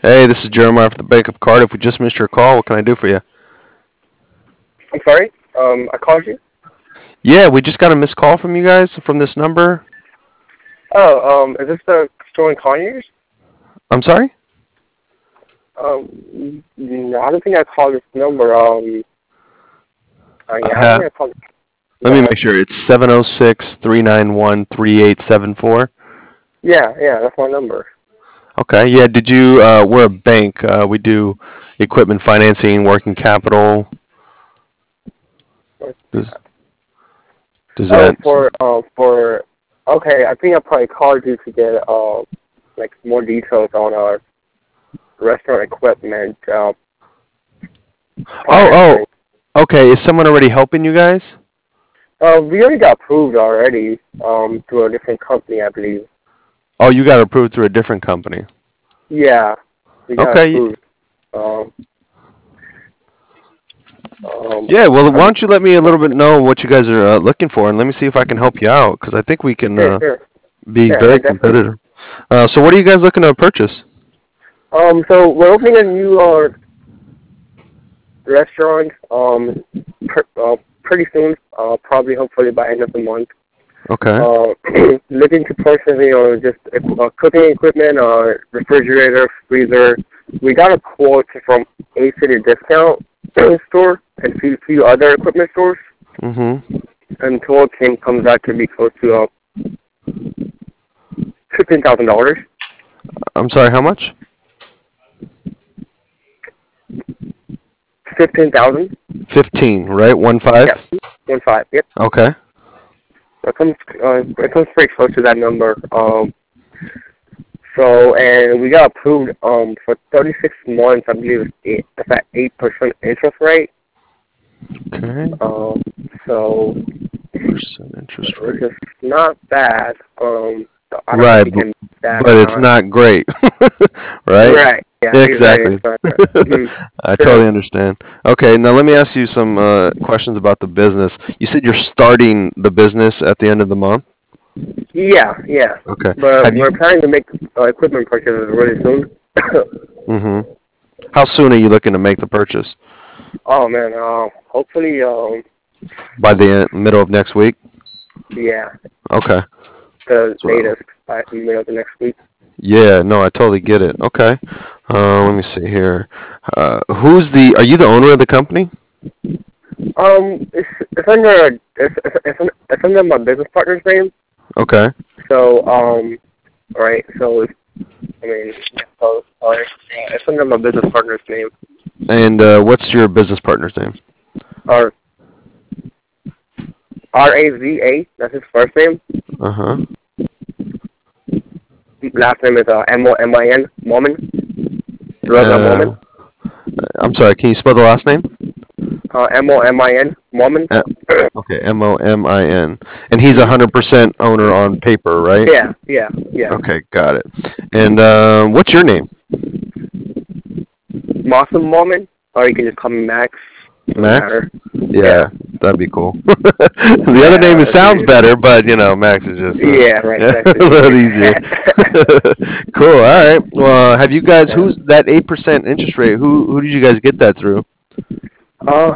Hey, this is Jeremiah from the Bank of Cardiff. We just missed your call. What can I do for you? I'm sorry. I called you. Yeah, we just got a missed call from you guys from this number. Oh, is this the store in Conyers? I'm sorry? No, I don't think I called this number. Yeah, I don't Uh, think I called. Let me Yeah, make sure. It's 706-391-3874. yeah, that's my number. Okay. Yeah, we're a bank. We do equipment financing, working capital. Does does Oh, that for. Okay, I think I probably called you to get like more details on our restaurant equipment Oh, financing. okay. Is someone already helping you guys? We already got approved already through a different company, I believe. Oh, you got approved through a different company. Yeah, we got Okay. approved. Um, um, Yeah, well, why um, don't you let me a little bit know what you guys are looking for, and let me see if I can help you out, because I think we can sure, sure. be Yeah, very definitely. competitive. So what are you guys looking to purchase? So we're opening a new restaurant pretty soon. Probably hopefully by end of the month. Okay. Uh, looking to purchase just cooking equipment, refrigerator, freezer. We got a quote from A City Discount store and few other equipment stores, Mm-hmm. and total comes out to be close to $15,000. I'm sorry, how much? 15,000. 15, right? One Yeah, five? 1.5. Yep. Okay. It comes pretty close to that number. And we got approved for 36 months. I believe it's at 8% interest rate. Okay. Um, so Percent interest which rate. is not bad. So I don't know if Right, you can beat that but or it's not. not great. Right? Right. Yeah. Exactly. Exactly. It's not that. Mm-hmm. I Sure. totally understand. Okay, now let me ask you some questions about the business. You said you're starting the business at the end of the month? Yeah. Yeah. Okay. But Have we're you? planning to make equipment purchases really soon. Mm-hmm. How soon are you looking to make the purchase? Oh man. Hopefully. By the middle of next week? Yeah. Okay. The So, latest by the middle of the next week. yeah, no, I totally get it. Okay. Let me see here. Are you the owner of the company? It's under it's under my business partner's name. Okay. So right. So I mean, so it's under my business partner's name. And what's your business partner's name? Or Raza. That's his first name. Uh-huh. Last name is Momin. Momin. Reza Momin. Uh, I'm sorry, can you spell the last name? Momin. Momin. Uh, okay, Momin. And he's 100% owner on paper, right? Yeah. Yeah. Yeah. Okay, got it. And what's your name? Mossum Momin. Or you can just call me Max. Doesn't Max? matter. Yeah. Yeah, that'd be cool. The other name Yeah. it sounds better, but Max is just Yeah. Right. yeah, That's a just little easier. easier. Cool. All right. Well, have you guys? Who's that 8% interest rate? Who did you guys get that through? uh,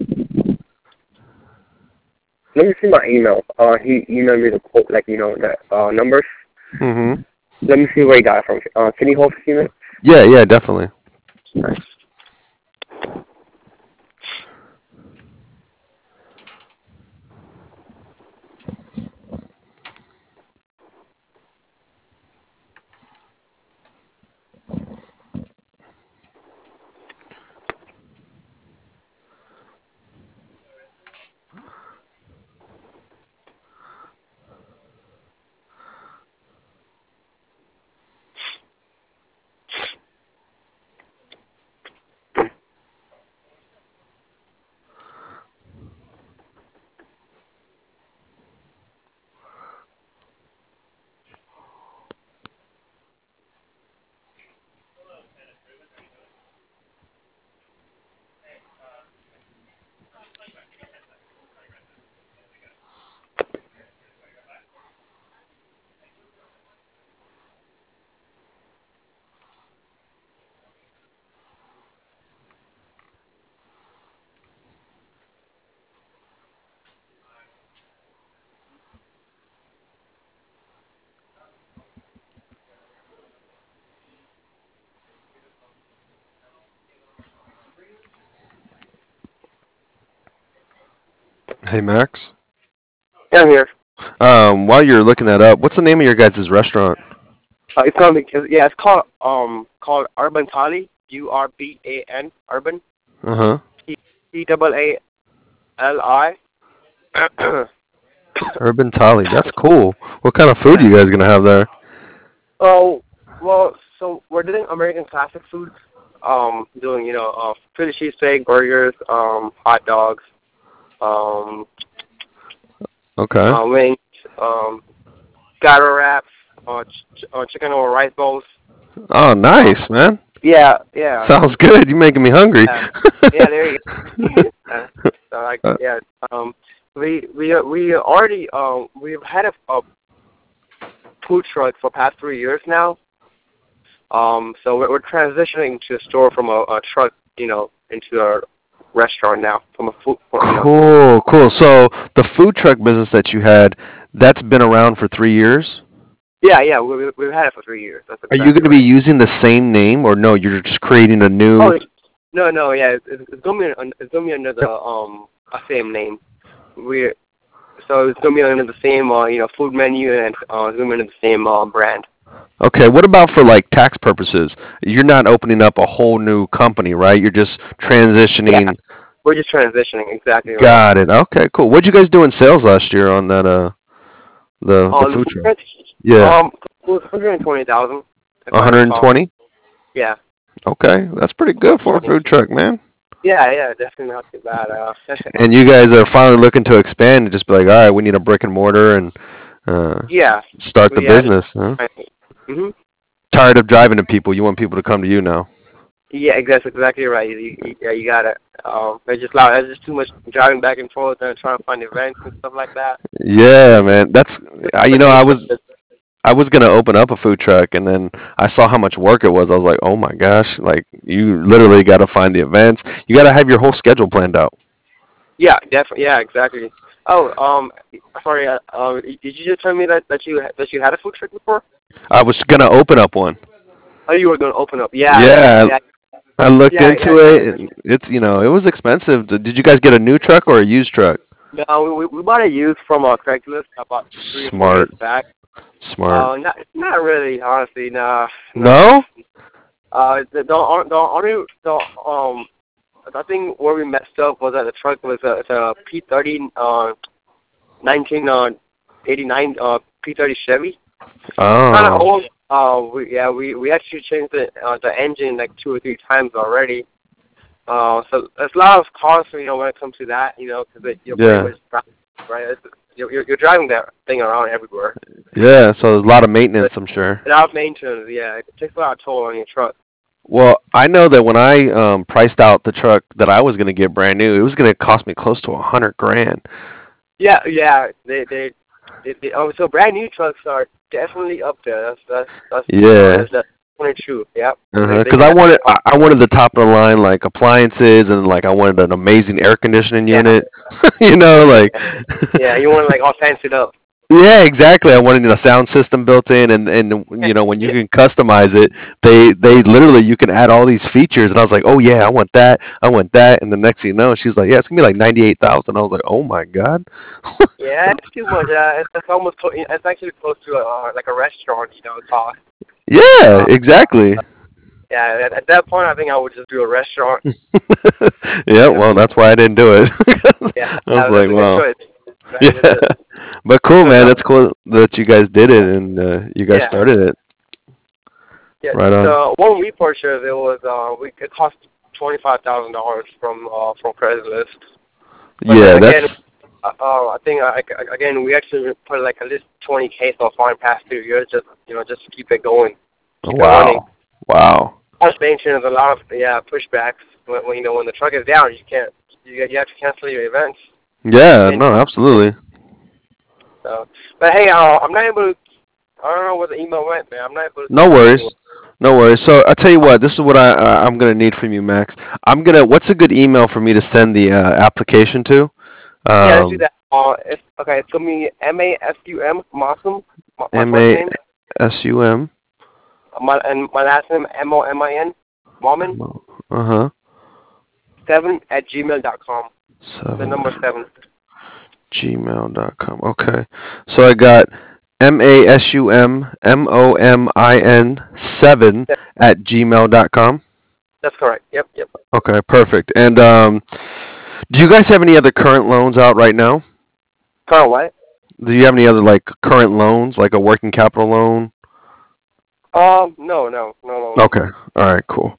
Let me see my email. He emailed me the quote, like the numbers. Mm-hmm. Let me see where he got it from. Can you hold for a few minutes? Yeah, yeah, definitely. Nice. Hey Max. Yeah, I'm here. While you're looking that up, what's the name of your guys' restaurant? It's called yeah, it's called Urban Thali. URBAN Urban Uh huh. TAALI. Urban Tali. That's cool. What kind of food are Yeah. you guys gonna have there? Oh well, so we're doing American classic foods. Doing Philly cheesesteak, burgers, hot dogs, um, Okay. wings, um, scatter wraps, chicken or rice bowls. Oh, Um, nice, man. yeah, yeah, Sounds good. You're making me hungry. yeah, yeah. There you go. So like Uh, yeah, we already we've had a food truck for past 3 years now. So we're transitioning to a store from a truck, into a restaurant now from a food. cool, cool. So the food truck business that you had, that's been around for 3 years. Yeah, yeah, we've had it for 3 years. That's Are you going exactly to be right. using the same name, or no? You're just creating a new. Oh, no, no, yeah, it's gonna be it's gonna be under the same name. We So it's gonna be under the same food menu, and it's gonna be under the same brand. Okay, what about for like tax purposes? You're not opening up a whole new company, right? You're just Yeah, transitioning. we're just transitioning. Exactly right. Got it. Okay, cool. What'd you guys do in sales last year on that the The food food truck? truck, Yeah, it was 120,000, if I recall. 120. Yeah, Okay, that's pretty good for a 120. food truck, man. Yeah, yeah, definitely not too bad. And you guys are finally looking to expand and just be like, all right, we need a brick and mortar and yeah, start the we had. business. Huh? Mhm. Tired of driving to people. You want people to come to you now. Yeah, exactly right. Yeah, you got it. There's just a lot. There's just too much driving back and forth and trying to find events and stuff like that. Yeah, man. That's The nature of it. I was gonna open up a food truck, and then I saw how much work it was. I was like, oh my gosh, like you literally got to find the events. You got to have your whole schedule planned out. Yeah, definitely. Yeah, exactly. Oh, sorry. Did you just tell me that you had a food truck before? I was gonna open up one. Oh, you were going to open up. Yeah, yeah, Yeah, yeah, I looked yeah, into yeah, yeah. it. And it's it was expensive. Did you guys get a new truck or a used truck? No, we bought a used from Craigslist about 3 or 4 years Smart, back. smart. Not really, honestly. Nah, nah. No? The I think where we messed up was that the truck was it's a P30 1989 P30 Chevy. Kind of Oh, old. We actually changed the engine like 2 or 3 times already. So there's a lot of costs, when it comes to that, because you're pretty yeah, much right. You're driving that thing around everywhere. yeah. So there's a lot of But maintenance, I'm sure. without maintenance, yeah, it takes a lot of toll on your truck. Well, I know that when I priced out the truck that I was gonna get brand new, it was gonna cost me close to 100 grand. Yeah, yeah. So brand new trucks are definitely up there. Yeah. That's definitely true. Yeah. They Because can definitely cost. I wanted the top of the line like appliances and like I wanted an amazing air conditioning Yeah. unit. Like Yeah. Yeah. You want to like all fancied up. yeah, exactly. I wanted a sound system built in, and when you can customize it, they literally you can add all these features, and I was like, oh yeah, I want that, and the next thing you know, she's like, yeah, it's gonna be like 98,000. I was like, oh my god. Yeah, it's too much. It's almost it's actually close to like a restaurant, cost. Yeah, Uh, exactly. yeah. At that point, I think I would just do a restaurant. Yeah, Yeah. well, that's why I didn't do it. Yeah. I was That's like, a good well, choice. Right. yeah, but cool, Because man. That's cool that you guys did it and you guys yeah. started it. Yeah, Right on. the one we purchased, it cost $25,000 from Craigslist. But then Yeah, again, that's I think again we actually put like at least 20K so far in the past 2 years, just to keep it going, keep it running. wow, wow. Suspension is a lot of pushbacks when the truck is down, you have to cancel your events. Yeah, And no, absolutely. but hey, I'm not able to. I don't know where the email went, man. I'm not able to No send you anything. worries. No worries. So I tell you what, this is what I'm gonna need from you, Max. What's a good email for me to send the application to? Yeah, let's do Um, that. It's gonna be MASUM Masum, my M first A name, S U M. my last name MOMIN, Momin Uh huh. 7 at gmail.com. The Seven. number 7. gmail.com. Okay. So I got MASUMMOMIN7 Yep, at gmail.com. that's correct. Yep, yep. Okay, perfect. And do you guys have any other current loans out right now? Carl, what? Do you have any other like current loans, like a working capital loan? No, no, no loans. Okay. All right. Cool.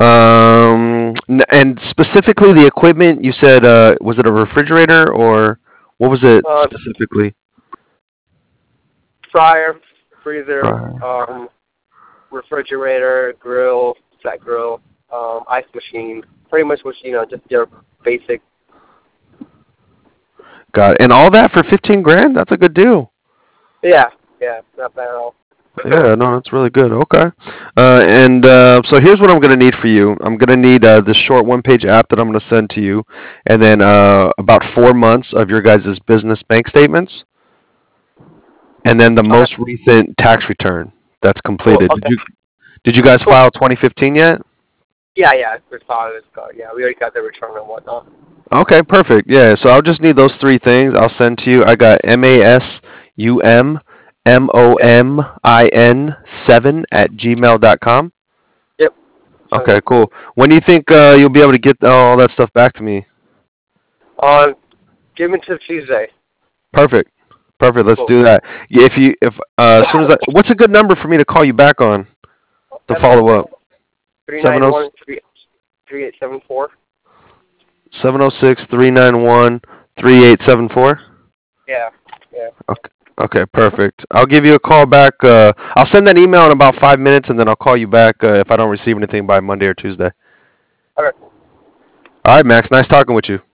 And specifically the equipment, you said, was it a refrigerator or what was it Uh, specifically? fryer, freezer, Right. refrigerator, grill, flat grill, ice machine. Pretty much what just your basic. Got it. And all that for 15 grand? That's a good deal. Yeah, yeah, not bad at all. Yeah, no, that's really good. Okay. And so here's what I'm going to need for you. I'm going to need this short one-page app that I'm going to send to you, and then about 4 months of your guys' business bank statements, and then the Okay. most recent tax return that's Cool. completed. Okay. Did you guys Cool. file 2015 yet? Yeah, yeah. We saw it. Yeah, we already got the return and whatnot. Okay, perfect. Yeah, so I'll just need those three things. I'll send to you. I got Yep. MASUMMOMIN7 at gmail.com. Yep. Sounds Okay, good. cool. When do you think you'll be able to get all that stuff back to me? Give me to Tuesday. Perfect. Perfect. Let's Cool. do that. Yeah, if as soon as what's a good number for me to call you back on to follow up? 70 391 3874. 706-391-3874. Yeah, yeah. Okay. Okay, perfect. I'll give you a call back. I'll send that email in about 5 minutes, and then I'll call you back if I don't receive anything by Monday or Tuesday. Okay. All right, Max. Nice talking with you.